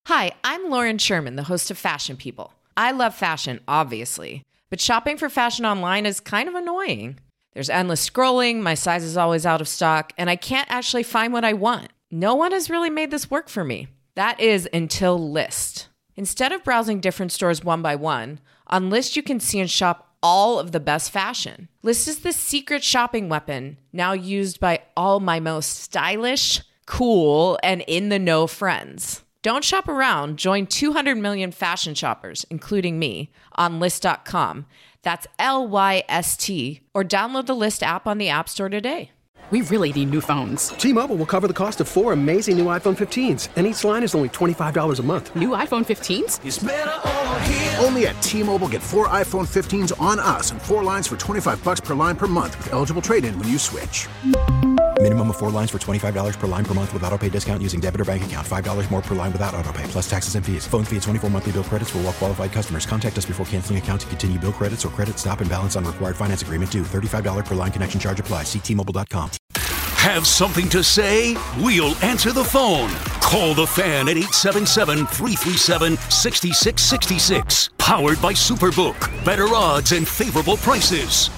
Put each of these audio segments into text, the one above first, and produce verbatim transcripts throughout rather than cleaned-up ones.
Hi, I'm Lauren Sherman, the host of Fashion People. I love fashion, obviously, but shopping for fashion online is kind of annoying. There's endless scrolling, my size is always out of stock, and I can't actually find what I want. No one has really made this work for me. That is until Lyst. Instead of browsing different stores one by one, on Lyst you can see and shop all of the best fashion. Lyst is the secret shopping weapon, now used by all my most stylish, cool, and in-the-know friends. Don't shop around. Join two hundred million fashion shoppers, including me, on Lyst dot com. That's L Y S T. Or download the Lyst app on the App Store today. We really need new phones. T-Mobile will cover the cost of four amazing new iPhone fifteens, and each line is only twenty-five dollars a month. New iPhone fifteens? It's better over here. Only at T-Mobile, get four iPhone fifteens on us and four lines for twenty-five dollars per line per month with eligible trade-in when you switch. Minimum of four lines for twenty-five dollars per line per month with autopay discount using debit or bank account. five dollars more per line without autopay, plus taxes and fees. Phone fee at twenty-four monthly bill credits for well-qualified customers. Contact us before canceling account to continue bill credits or credit stop and balance on required finance agreement due. thirty-five dollars per line connection charge applies. See T Mobile dot com. Have something to say? We'll answer the phone. Call the Fan at eight seven seven, three three seven, six six six six. Powered by Superbook. Better odds and favorable prices.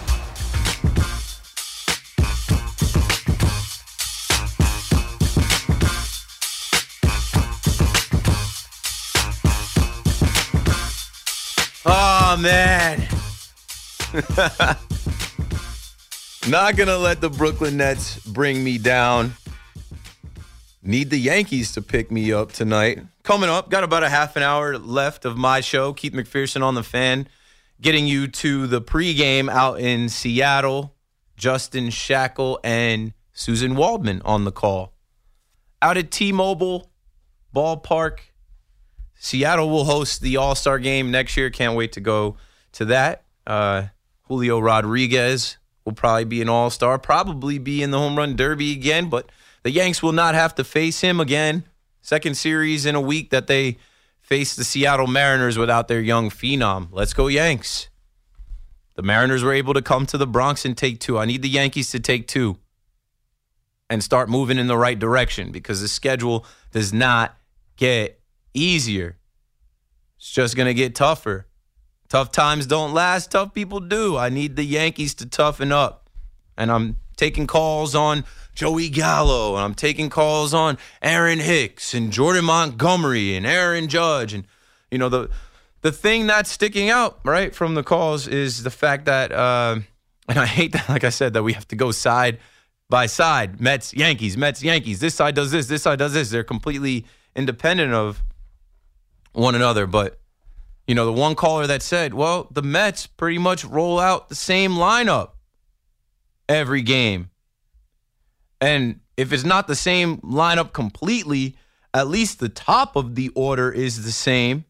Oh, man. Not going to let the Brooklyn Nets bring me down. Need the Yankees to pick me up tonight. Coming up, got about a half an hour left of my show. Keith McPherson on the Fan, getting you to the pregame out in Seattle. Justin Shackle and Susan Waldman on the call. Out at T-Mobile Ballpark. Seattle will host the All-Star Game next year. Can't wait to go to that. Uh, Julio Rodriguez will probably be an All-Star, probably be in the Home Run Derby again, but the Yanks will not have to face him again. Second series in a week that they face the Seattle Mariners without their young phenom. Let's go Yanks. The Mariners were able to come to the Bronx and take two. I need the Yankees to take two and start moving in the right direction because the schedule does not get easier. It's just going to get tougher. Tough times don't last. Tough people do. I need the Yankees to toughen up. And I'm taking calls on Joey Gallo. And I'm taking calls on Aaron Hicks and Jordan Montgomery and Aaron Judge. And, you know, the the thing that's sticking out, right, from the calls is the fact that, uh, and I hate that, like I said, that we have to go side by side. Mets, Yankees, Mets, Yankees. This side does this. This side does this. They're completely independent of one another. But, you know, the one caller that said, well, the Mets pretty much roll out the same lineup every game. And if it's not the same lineup completely, at least the top of the order is the same.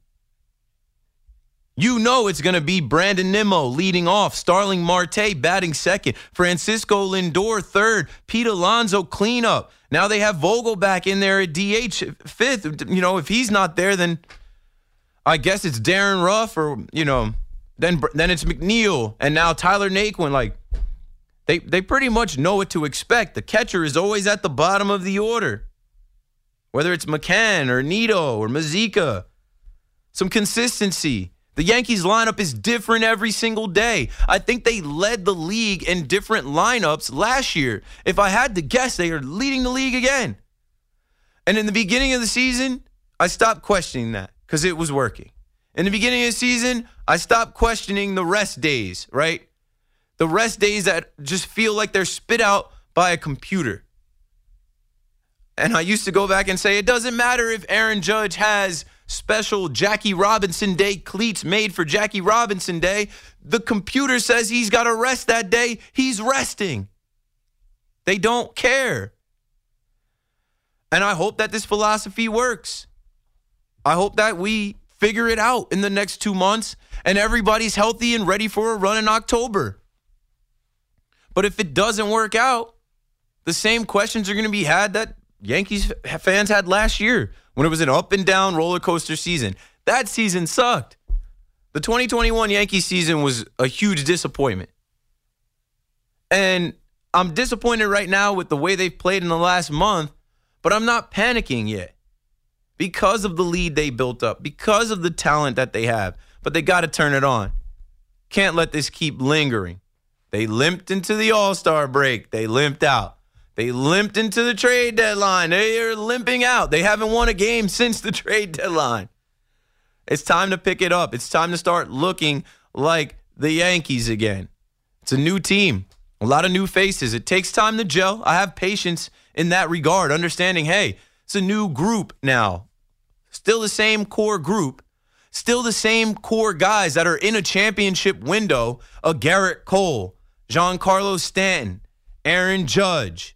You know it's going to be Brandon Nimmo leading off, Starling Marte batting second, Francisco Lindor third, Pete Alonso cleanup. Now they have Vogel back in there at D H fifth. You know, if he's not there, then I guess it's Darren Ruff or, you know, then then it's McNeil and now Tyler Naquin. Like, they, they pretty much know what to expect. The catcher is always at the bottom of the order, whether it's McCann or Nito or Mazika. Some consistency. The Yankees lineup is different every single day. I think they led the league in different lineups last year. If I had to guess, they are leading the league again. And in the beginning of the season, I stopped questioning that because it was working. In the beginning of the season, I stopped questioning the rest days, right? The rest days that just feel like they're spit out by a computer. And I used to go back and say, it doesn't matter if Aaron Judge has special Jackie Robinson Day cleats made for Jackie Robinson Day. The computer says he's got to rest that day. He's resting. They don't care. And I hope that this philosophy works. I hope that we figure it out in the next two months and everybody's healthy and ready for a run in October. But if it doesn't work out, the same questions are going to be had that Yankees fans had last year when it was an up and down roller coaster season. That season sucked. The twenty twenty-one Yankee season was a huge disappointment. And I'm disappointed right now with the way they've played in the last month, but I'm not panicking yet because of the lead they built up, because of the talent that they have. But they got to turn it on. Can't let this keep lingering. They limped into the All-Star break. They limped out. They limped into the trade deadline. They are limping out. They haven't won a game since the trade deadline. It's time to pick it up. It's time to start looking like the Yankees again. It's a new team, a lot of new faces. It takes time to gel. I have patience in that regard, understanding, hey, it's a new group now. Still the same core group. Still the same core guys that are in a championship window. A Garrett Cole, Giancarlo Stanton, Aaron Judge,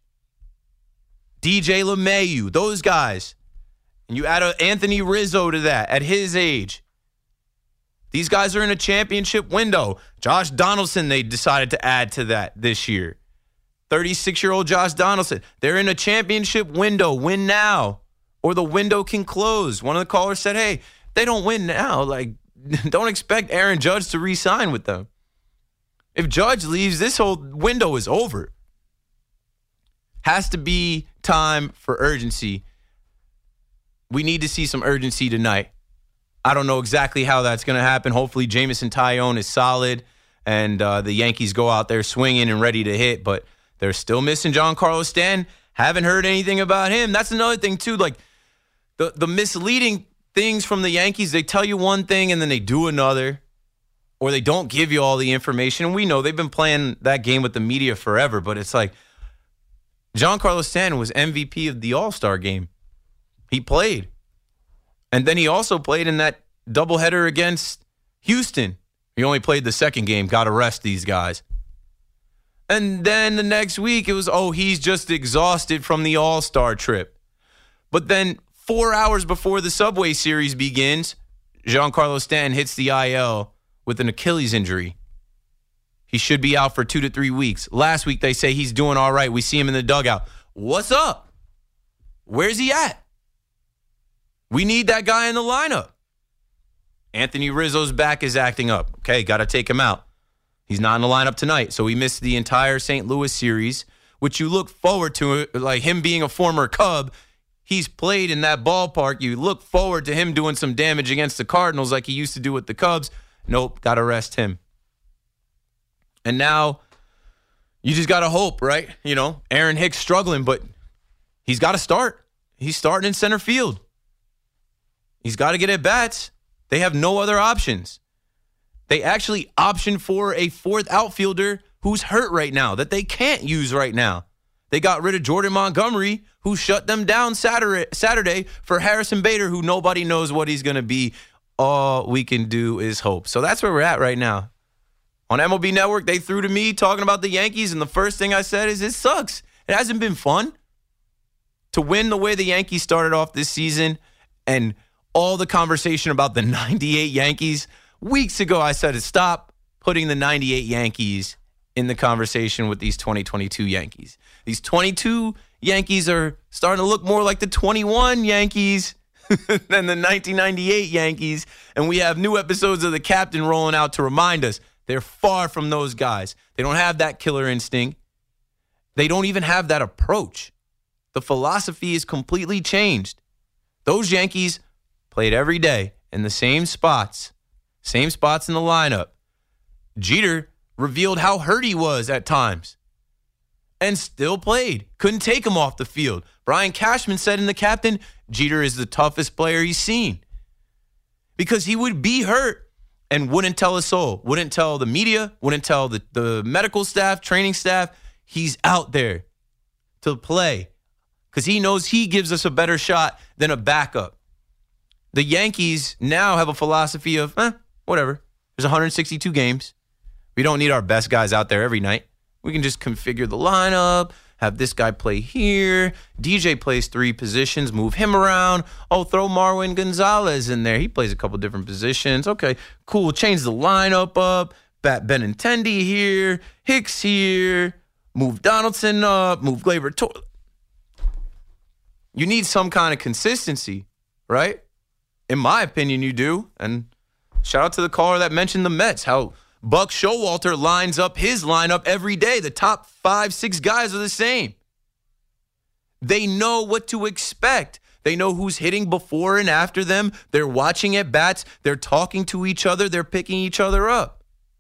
D J LeMahieu, those guys. And you add a Anthony Rizzo to that at his age. These guys are in a championship window. Josh Donaldson, they decided to add to that this year. thirty-six-year-old Josh Donaldson. They're in a championship window. Win now, or the window can close. One of the callers said, hey, they don't win now. Like, don't expect Aaron Judge to re-sign with them. If Judge leaves, this whole window is over. Has to be time for urgency. We need to see some urgency tonight. I don't know exactly how that's going to happen. Hopefully, Jameson Taillon is solid, and uh, the Yankees go out there swinging and ready to hit, but they're still missing Giancarlo Stanton. Haven't heard anything about him. That's another thing, too. Like, the, the misleading things from the Yankees, they tell you one thing and then they do another, or they don't give you all the information. And we know they've been playing that game with the media forever, but it's like Giancarlo Stanton was M V P of the All-Star game. He played. And then he also played in that doubleheader against Houston. He only played the second game, got to rest these guys. And then the next week, it was, oh, he's just exhausted from the All-Star trip. But then four hours before the Subway Series begins, Giancarlo Stanton hits the I L with an Achilles injury. He should be out for two to three weeks. Last week, they say he's doing all right. We see him in the dugout. What's up? Where's he at? We need that guy in the lineup. Anthony Rizzo's back is acting up. Okay, got to take him out. He's not in the lineup tonight, so he missed the entire Saint Louis series, which you look forward to, like him being a former Cub. He's played in that ballpark. You look forward to him doing some damage against the Cardinals like he used to do with the Cubs. Nope, got to rest him. And now you just got to hope, right? You know, Aaron Hicks struggling, but he's got to start. He's starting in center field. He's got to get at bats. They have no other options. They actually optioned for a fourth outfielder who's hurt right now that they can't use right now. They got rid of Jordan Montgomery, who shut them down Saturday, Saturday for Harrison Bader, who nobody knows what he's going to be. All we can do is hope. So that's where we're at right now. On M L B Network, they threw to me talking about the Yankees, and the first thing I said is it sucks. It hasn't been fun to win the way the Yankees started off this season, and all the conversation about the ninety-eight Yankees. Weeks ago, I said, stop putting the ninety-eight Yankees in the conversation with these twenty twenty-two Yankees. These twenty-two Yankees are starting to look more like the twenty-one Yankees than the nineteen ninety-eight Yankees. And we have new episodes of The Captain rolling out to remind us they're far from those guys. They don't have that killer instinct. They don't even have that approach. The philosophy is completely changed. Those Yankees played every day in the same spots, same spots in the lineup. Jeter revealed how hurt he was at times and still played. Couldn't take him off the field. Brian Cashman said in The Captain, Jeter is the toughest player he's seen because he would be hurt and wouldn't tell a soul, wouldn't tell the media, wouldn't tell the, the medical staff, training staff. He's out there to play because he knows he gives us a better shot than a backup. The Yankees now have a philosophy of, eh, whatever. There's one hundred sixty-two games. We don't need our best guys out there every night. We can just configure the lineup, have this guy play here. D J plays three positions, move him around. Oh, throw Marwin Gonzalez in there. He plays a couple different positions. Okay, cool. Change the lineup up. Bat Benintendi here. Hicks here. Move Donaldson up. Move Gleyber Torres. You need some kind of consistency, right? In my opinion, you do. And shout out to the caller that mentioned the Mets, how Buck Showalter lines up his lineup every day. The top five, six guys are the same. They know what to expect. They know who's hitting before and after them. They're watching at bats. They're talking to each other. They're picking each other up.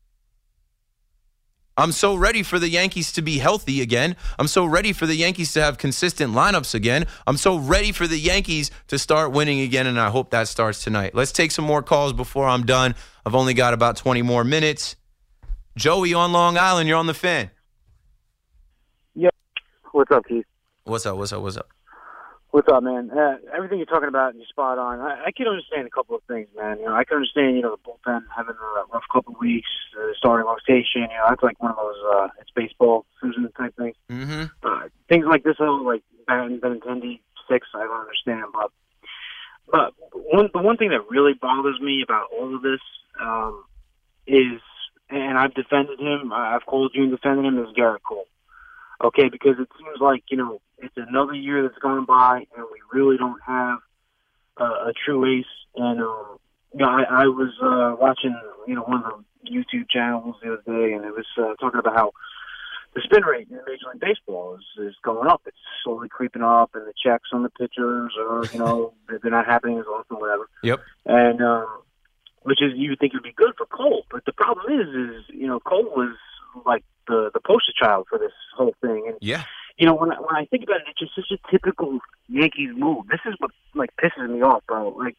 I'm so ready for the Yankees to be healthy again. I'm so ready for the Yankees to have consistent lineups again. I'm so ready for the Yankees to start winning again, and I hope that starts tonight. Let's take some more calls before I'm done. I've only got about twenty more minutes. Joey on Long Island, you're on the Fan. Yeah. What's up, Keith? What's up, what's up, what's up? What's up, man? Uh, everything you're talking about, you're spot on. I, I can understand a couple of things, man. You know, I can understand, you know, the bullpen having a rough couple of weeks, uh, starting rotation. You know, that's like one of those uh, it's baseball season type things. Mm-hmm. Uh, things like this, though, like Ben Benintendi six, I don't understand. But but one the one thing that really bothers me about all of this um, is, and I've defended him, I've called you and defended him, is Garrett Cole. Okay, because it seems like, you know, it's another year that's gone by, and we really don't have uh, a true ace. And um, you know, I, I was uh, watching, you know, one of the YouTube channels the other day, and it was uh, talking about how the spin rate in Major League Baseball is, is going up. It's slowly creeping up, and the checks on the pitchers are, you know, they're not happening as often, whatever. Yep. And um, which is, you would think would be good for Cole, but the problem is, is you know, Cole was like the the poster child for this whole thing. And yeah. You know, when I, when I think about it, it's just such a typical Yankees move. This is what, like, pisses me off, bro. Like,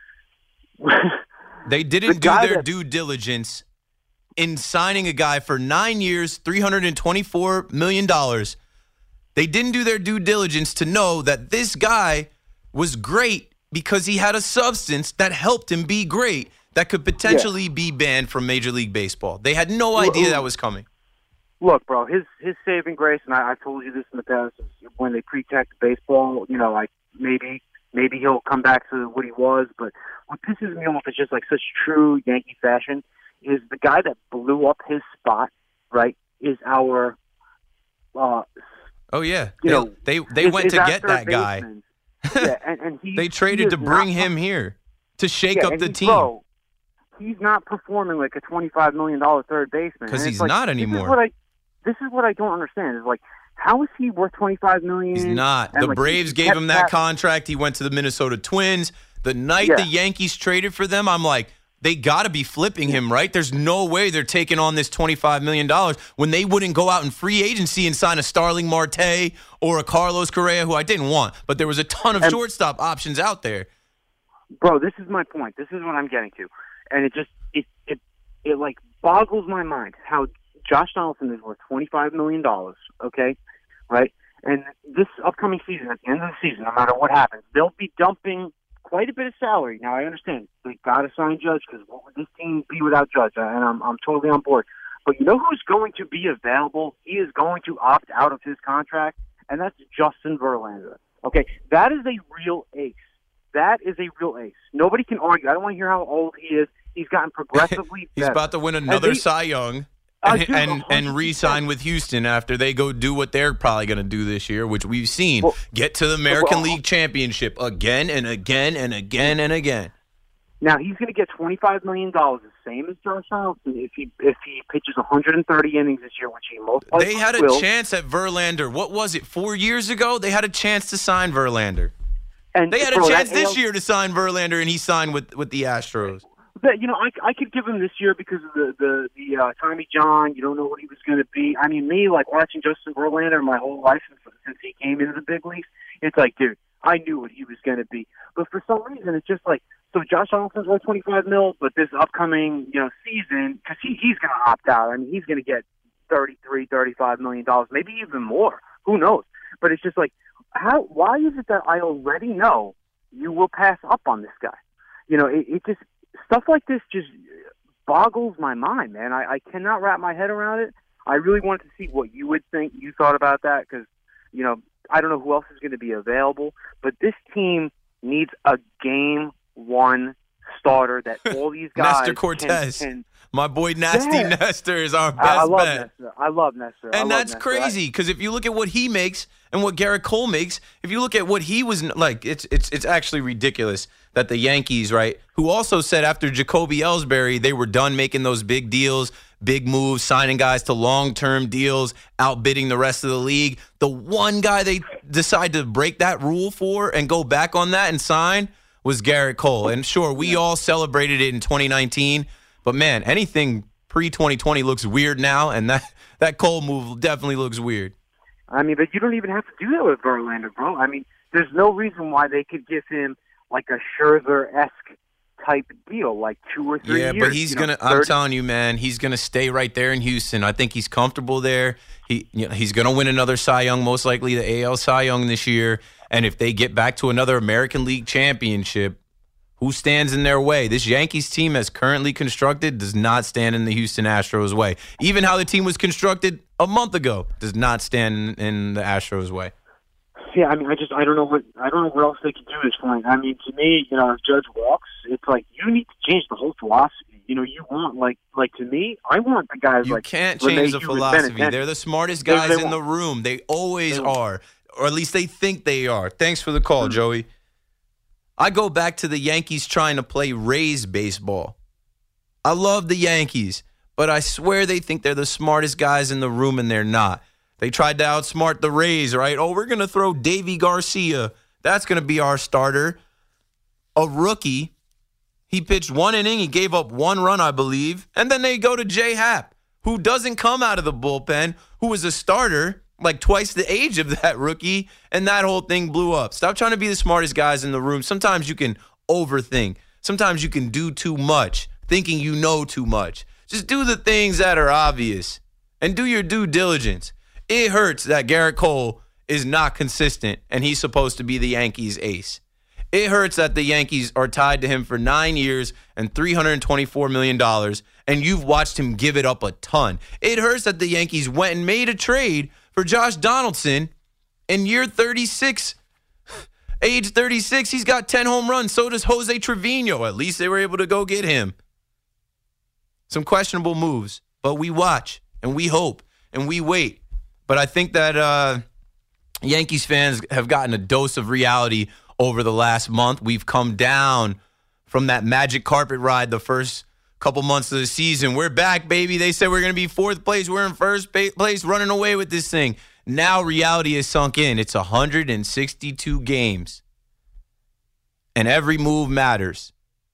they didn't the do their that, due diligence in signing a guy for nine years, three hundred twenty-four million dollars. They didn't do their due diligence to know that this guy was great because he had a substance that helped him be great that could potentially yeah. be banned from Major League Baseball. They had no idea well, that was coming. Look, bro, his his saving grace, and I, I told you this in the past, is when they pre-tax baseball, you know, like maybe maybe he'll come back to what he was. But what pisses me off is just like such true Yankee fashion is the guy that blew up his spot, right, is our, uh, oh, yeah. You they, know, they they is, went is to get that guy. yeah, and, and he, they traded he to bring not, him here to shake yeah, up the he, team. Bro, he's not performing like a twenty-five million dollars third baseman. Because he's like, not anymore. This is, what I, this is what I don't understand. Is like, how is he worth twenty-five million dollars? He's not. And the like, Braves gave him that contract. He went to the Minnesota Twins. The night yeah. the Yankees traded for them, I'm like, they got to be flipping him, right? There's no way they're taking on this twenty-five million dollars when they wouldn't go out in free agency and sign a Starling Marte or a Carlos Correa, who I didn't want. But there was a ton of and, shortstop options out there. Bro, this is my point. This is what I'm getting to. And it just, it, it, it like boggles my mind how Josh Donaldson is worth twenty-five million dollars, okay? Right? And this upcoming season, at the end of the season, no matter what happens, they'll be dumping quite a bit of salary. Now, I understand they got to sign Judge because what would this team be without Judge? And I'm I'm totally on board. But you know who's going to be available? He is going to opt out of his contract, and that's Justin Verlander. Okay, that is a real ace. That is a real ace. Nobody can argue. I don't want to hear how old he is. He's gotten progressively He's better. about to win another they, Cy Young. Uh, And, dude, and and re-sign with Houston after they go do what they're probably going to do this year, which we've seen. Well, get to the American well, League Championship again and again and again and again. Now he's going to get twenty-five million dollars, the same as Josh Donaldson, if he if he pitches one hundred thirty innings this year, which he most likely They had a will. chance at Verlander. What was it? Four years ago, they had a chance to sign Verlander. And They had a bro, chance this A L- year to sign Verlander, and he signed with with the Astros. But, you know, I, I could give him this year because of the the, the uh, Tommy John. You don't know what he was going to be. I mean, me, like, watching Justin Verlander my whole life since, since he came into the big leagues, it's like, dude, I knew what he was going to be. But for some reason, it's just like, so Josh Donaldson's worth twenty-five mil, but this upcoming, you know, season, because he, he's going to opt out. I mean, he's going to get thirty-three, thirty-five million dollars, maybe even more. Who knows? But it's just like, how? Why is it that I already know you will pass up on this guy? You know, it, it just... Stuff like this just boggles my mind, man. I, I cannot wrap my head around it. I really wanted to see what you would think you thought about that because, you know, I don't know who else is going to be available, but this team needs a game one starter that all these guys Nestor Cortez. Can, can, My boy Nasty yeah. Nestor is our best I, I love bet. Nestor. I love Nestor. And I love that's Nestor. crazy because if you look at what he makes and what Garrett Cole makes, if you look at what he was like, it's it's it's actually ridiculous that the Yankees, right, who also said after Jacoby Ellsbury, they were done making those big deals, big moves, signing guys to long-term deals, outbidding the rest of the league. The one guy they decided to break that rule for and go back on that and sign was Garrett Cole. And sure, we all celebrated it in twenty nineteen, but man, anything pre twenty twenty looks weird now, and that, that Cole move definitely looks weird. I mean, but you don't even have to do that with Verlander, bro. I mean, there's no reason why they could give him like a Scherzer-esque type deal, like two or three yeah, years. Yeah, but he's you going to, I'm telling you, man, he's going to stay right there in Houston. I think he's comfortable there. He, you know, he's going to win another Cy Young, most likely the A L Cy Young this year. And if they get back to another American League championship, who stands in their way? This Yankees team as currently constructed does not stand in the Houston Astros' way. Even how the team was constructed a month ago does not stand in the Astros' way. Yeah, I mean, I just I don't know what I don't know what else they can do at this point. I mean, to me, you know, if Judge walks, it's like you need to change the whole philosophy. You know, you want like like to me, I want the guys you like you can't change the philosophy. They're the smartest guys they, they in the room. They always they are, or at least they think they are. Thanks for the call, mm-hmm. Joey. I go back to the Yankees trying to play Rays baseball. I love the Yankees, but I swear they think they're the smartest guys in the room, and they're not. They tried to outsmart the Rays, right? Oh, we're going to throw Davy Garcia. That's going to be our starter. A rookie. He pitched one inning. He gave up one run, I believe. And then they go to J Happ, who doesn't come out of the bullpen, who was a starter, like twice the age of that rookie, and that whole thing blew up. Stop trying to be the smartest guys in the room. Sometimes you can overthink. Sometimes you can do too much, thinking you know too much. Just do the things that are obvious and do your due diligence. It hurts that Garrett Cole is not consistent and he's supposed to be the Yankees' ace. It hurts that the Yankees are tied to him for nine years and three hundred twenty-four million dollars, and you've watched him give it up a ton. It hurts that the Yankees went and made a trade for Josh Donaldson in year thirty-six. Age thirty-six, he's got ten home runs. So does Jose Trevino. At least they were able to go get him. Some questionable moves, but we watch and we hope and we wait. But I think that uh, Yankees fans have gotten a dose of reality over the last month. We've come down from that magic carpet ride the first couple months of the season. We're back, baby. They said we're going to be fourth place. We're in first place, running away with this thing. Now reality is sunk in. It's one hundred sixty-two games. And every move matters.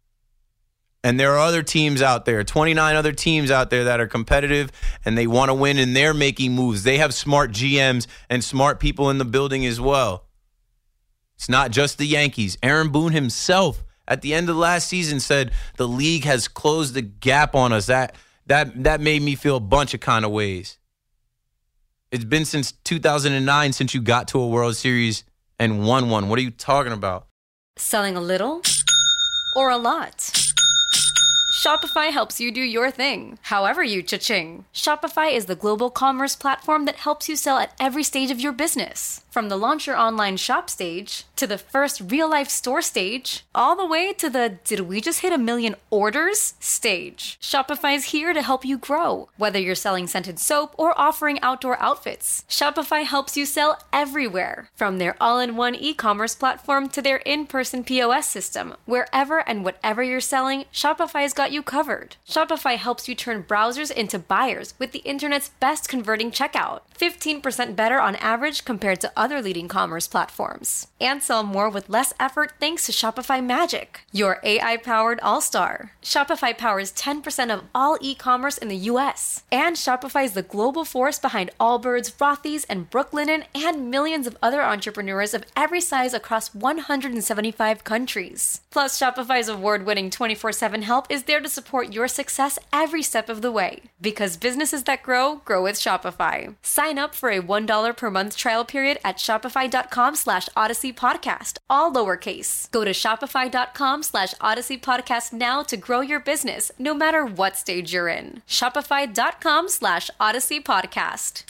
And there are other teams out there, twenty-nine other teams out there that are competitive and they want to win and they're making moves. They have smart G Ms and smart people in the building as well. It's not just the Yankees. Aaron Boone himself at the end of last season said the league has closed the gap on us. That that that made me feel a bunch of kind of ways. It's been since two thousand nine since you got to a World Series and won one. What are you talking about? Selling a little or a lot? Shopify helps you do your thing, however you cha-ching. Shopify is the global commerce platform that helps you sell at every stage of your business. From the launch your online shop stage, to the first real-life store stage, all the way to the did we just hit a million orders stage. Shopify is here to help you grow. Whether you're selling scented soap or offering outdoor outfits, Shopify helps you sell everywhere. From their all-in-one e-commerce platform to their in-person P O S system, wherever and whatever you're selling, Shopify's got you covered. Shopify helps you turn browsers into buyers with the internet's best converting checkout. fifteen percent better on average compared to other leading commerce platforms. And sell more with less effort thanks to Shopify Magic, your A I-powered all-star. Shopify powers ten percent of all e-commerce in the U S. And Shopify is the global force behind Allbirds, Rothy's, and Brooklinen, and millions of other entrepreneurs of every size across one hundred seventy-five countries. Plus, Shopify's award-winning twenty-four seven help is there to support your success every step of the way. Because businesses that grow, grow with Shopify. Sign up for a one dollar per month trial period at shopify.com slash Odyssey Podcast, all lowercase. Go to shopify.com slash Odyssey Podcast now to grow your business, no matter what stage you're in. Shopify.com slash Odyssey Podcast.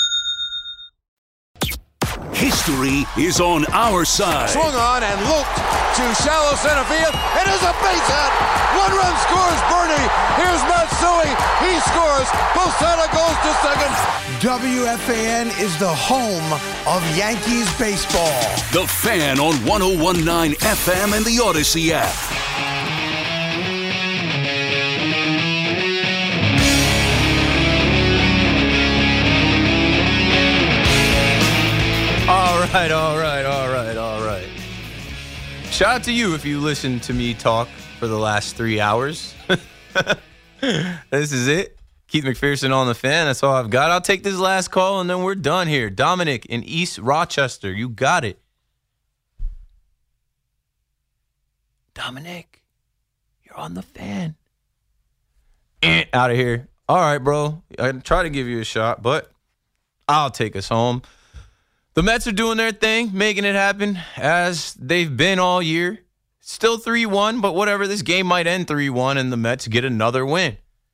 History is on our side. Swung on and looped to shallow center field. It is a base hit. One run scores Bernie. Here's Matsui. He scores. Posada goes to second. W F A N is the home of Yankees baseball. The Fan on one oh one point nine F M and the Odyssey app. All right, all right, all right, all right. Shout out to you if you listened to me talk for the last three hours. This is it. Keith McPherson on the Fan. That's all I've got. I'll take this last call, and then we're done here. Dominic in East Rochester. You got it. Dominic, you're on the Fan. Out of here. All right, bro. I try to give you a shot, but I'll take us home. The Mets are doing their thing, making it happen, as they've been all year. Still three one, but whatever. This game might end three one, and the Mets get another win.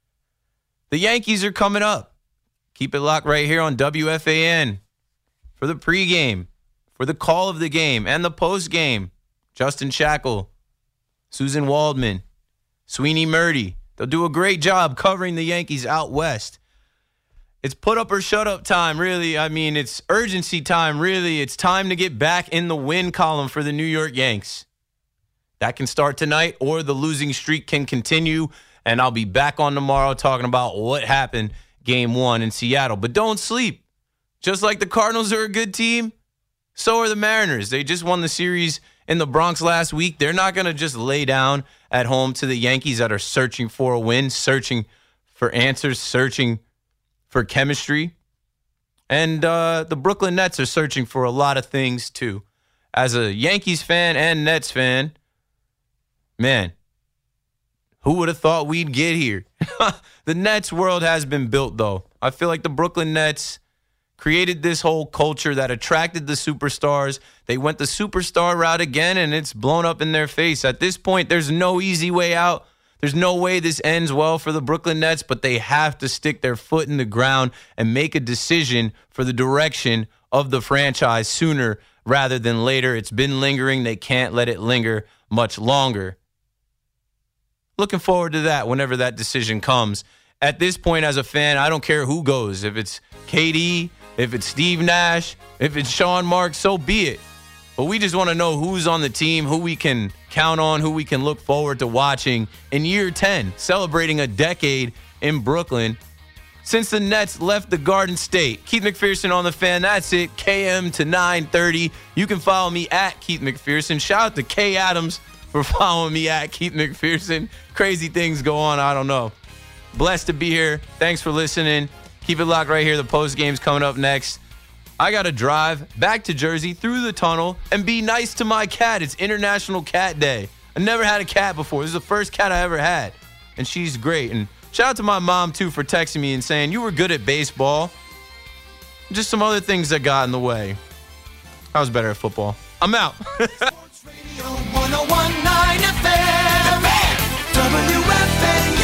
The Yankees are coming up. Keep it locked right here on W F A N for the pregame, for the call of the game, and the postgame. Justin Shackle, Susan Waldman, Sweeney Murdy. They'll do a great job covering the Yankees out west. It's put up or shut up time, really. I mean, it's urgency time, really. It's time to get back in the win column for the New York Yanks. That can start tonight, or the losing streak can continue, and I'll be back on tomorrow talking about what happened game one in Seattle. But don't sleep. Just like the Cardinals are a good team, so are the Mariners. They just won the series in the Bronx last week. They're not going to just lay down at home to the Yankees that are searching for a win, searching for answers, searching for chemistry. And uh, the Brooklyn Nets are searching for a lot of things, too. As a Yankees fan and Nets fan, man, who would have thought we'd get here? The Nets world has been built, though. I feel like the Brooklyn Nets created this whole culture that attracted the superstars. They went the superstar route again, and it's blown up in their face. At this point, there's no easy way out. There's no way this ends well for the Brooklyn Nets, but they have to stick their foot in the ground and make a decision for the direction of the franchise sooner rather than later. It's been lingering. They can't let it linger much longer. Looking forward to that whenever that decision comes. At this point, as a fan, I don't care who goes. If it's K D, if it's Steve Nash, if it's Sean Marks, so be it. But we just want to know who's on the team, who we can count on, who we can look forward to watching in year ten, celebrating a decade in Brooklyn since the Nets left the Garden State. Keith McPherson on the Fan. That's it. K M to nine thirty. You can follow me at Keith McPherson. Shout out to Kay Adams for following me at Keith McPherson. Crazy things go on. I don't know. Blessed to be here. Thanks for listening. Keep it locked right here. The post game's coming up next. I got to drive back to Jersey through the tunnel and be nice to my cat. It's International Cat Day. I never had a cat before. This is the first cat I ever had, and she's great. And shout out to my mom, too, for texting me and saying, you were good at baseball. Just some other things that got in the way. I was better at football. I'm out. Sports Radio one oh one point nine F M. W F A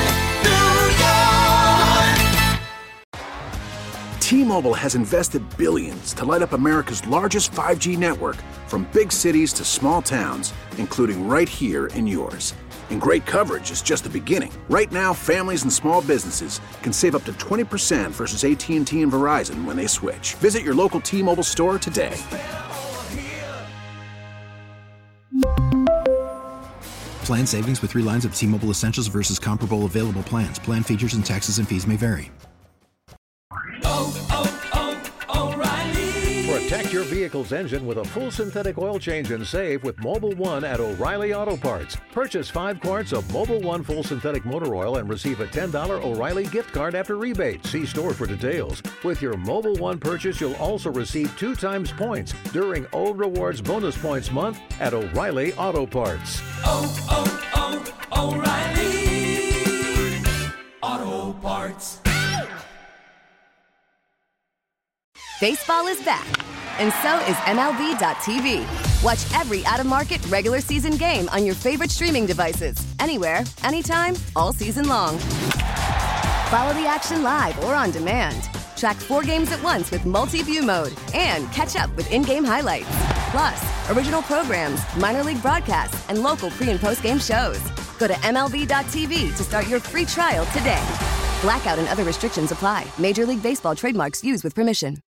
N, New York. T-Mobile has invested billions to light up America's largest five G network, from big cities to small towns, including right here in yours. And great coverage is just the beginning. Right now, families and small businesses can save up to twenty percent versus A T and T and Verizon when they switch. Visit your local T-Mobile store today. Plan savings with three lines of T-Mobile Essentials versus comparable available plans. Plan features and taxes and fees may vary. Protect your vehicle's engine with a full synthetic oil change and save with Mobil one at O'Reilly Auto Parts. Purchase five quarts of Mobil one full synthetic motor oil and receive a ten dollars O'Reilly gift card after rebate. See store for details. With your Mobil one purchase, you'll also receive two times points during O Rewards Bonus Points Month at O'Reilly Auto Parts. Oh, oh, oh, O'Reilly Auto Parts. Baseball is back, and so is M L B dot T V. Watch every out-of-market regular season game on your favorite streaming devices, anywhere, anytime, all season long. Follow the action live or on demand. Track four games at once with multi-view mode and catch up with in-game highlights. Plus, original programs, minor league broadcasts, and local pre- and post-game shows. Go to M L B dot T V to start your free trial today. Blackout and other restrictions apply. Major League Baseball trademarks used with permission.